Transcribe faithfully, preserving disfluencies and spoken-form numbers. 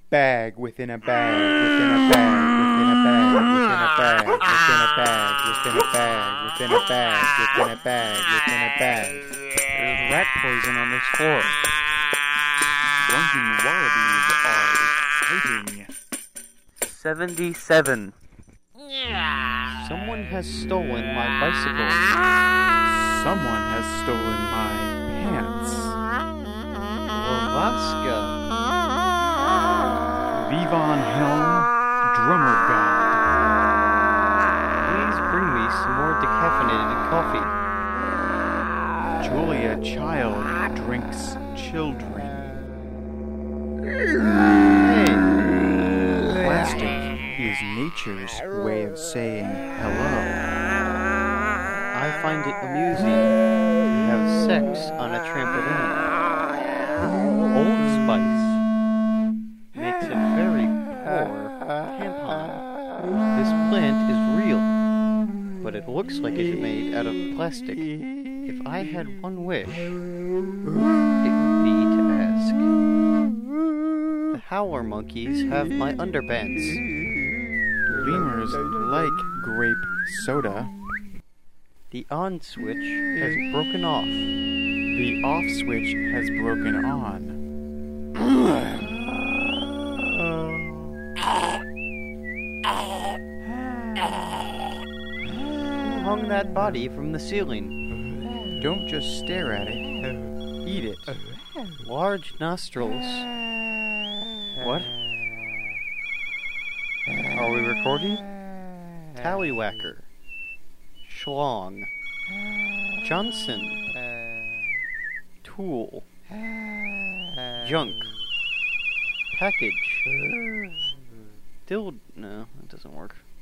Bag within a bag within a bag within a bag within a bag within a bag within a bag within a bag within a bag within a bag. There's rat poison on this floor. Drunken wallabies are exciting. Seventy-seven. Someone has stolen my bicycle. Someone has stolen my pants. Lavaska. Vivon Helm, drummer god. Please bring me some more decaffeinated coffee. Julia Child drinks children. Hey. Plastic is nature's way of saying hello. I find it amusing to have sex on a trampoline. Old Spice makes a very poor tampon. This plant is real, but it looks like it's made out of plastic. If I had one wish, it would be to ask. The howler monkeys have my underpants. Lemurs like grape soda. The on switch has broken off. The off switch has broken on. Who hung that body from the ceiling? Don't just stare at it. Eat it. Large nostrils. What? Are we recording? Tallywhacker. Schlong. Johnson. Tool. Junk. Package. Dild... No, that doesn't work.